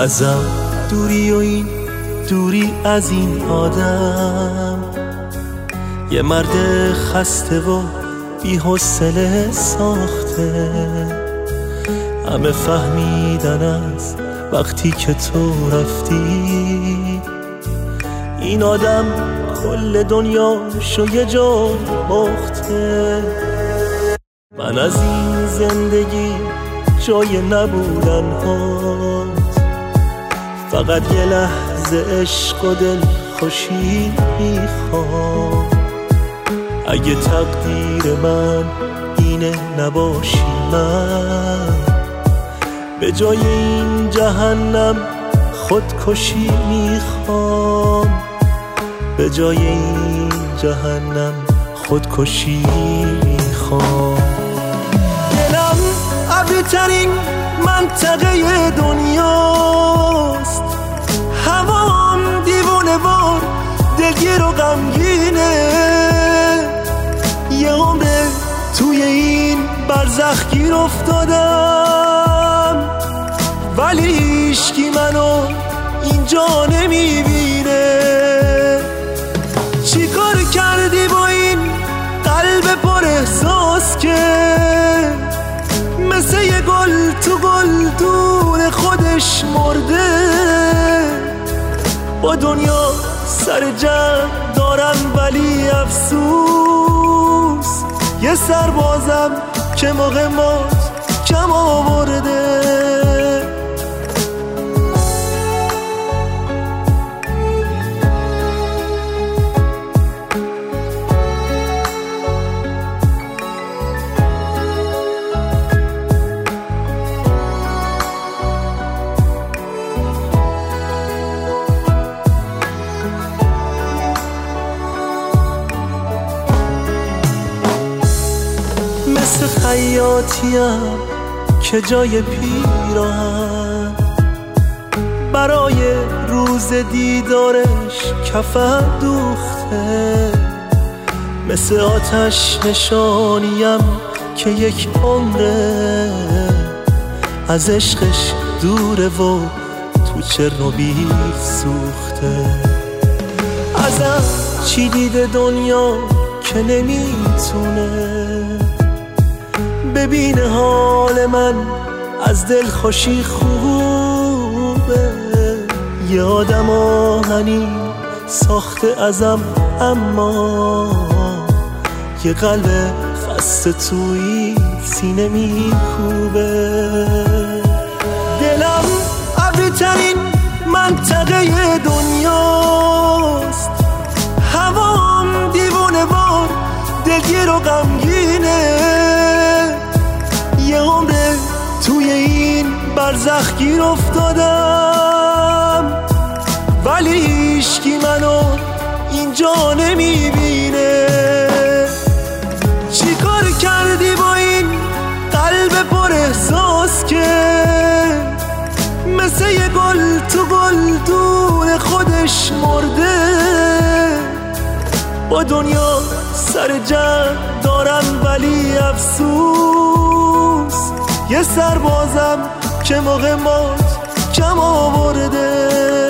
ازم دوری و این دوری از این آدم، یه مرد خسته و بی حوصله ساخته. همه فهمیدن از وقتی که تو رفتی، این آدم کل دنیاشو یه جا باخته. من از این زندگی جای نبودن هاست، فقط یه لحظه عشق و دل خوشی میخوام. اگه تقدیر من اینه نباشی، من به جای این جهنم خودکشی میخوام. به جای این جهنم خودکشی میخوام. دلم ابری‌ترین منطقه دنیاست، هوام دیوونه وار دلگیر و غمگینه. یه عمره توی این برزخ گیر افتادم، ولی هیچکی منو اینجا نمیبینه. چی کار کردی با این قلب پر احساس که مثل یه گل تو گلدون خودش مرده؟ با دنیا سر جمع دارن ولی افسوس، یه سربازم که موقع مات کم آورده. مثل خیاطیم که جای پیراهن برای روز دیدارش کفن دوخته. مثل آتش نشانیم که یک عمره از عشقش دوره و تو چرنوبیل سوخته. ازم چی دیده دنیا که نمیتونه ببین حال من از دل خوشی خوبه. یه آدم آهنی ساخته ازم، اما یه قلب خسته توی سینه میکوبه. دلم ابری‌ترین منطقه دنیاست، هوام دیوونه وار دلگیر و غمگینه. یه عمره توی این برزخ گیر افتادم، ولی هیچکی منو اینجا نمیبینه. چی کار کردی با این قلب پر احساس که مثل یه گل تو گلدون خودش مرده؟ با دنیا سر جمع دارن ولی افسوس، یه سربازم که موقع مات کم آورده.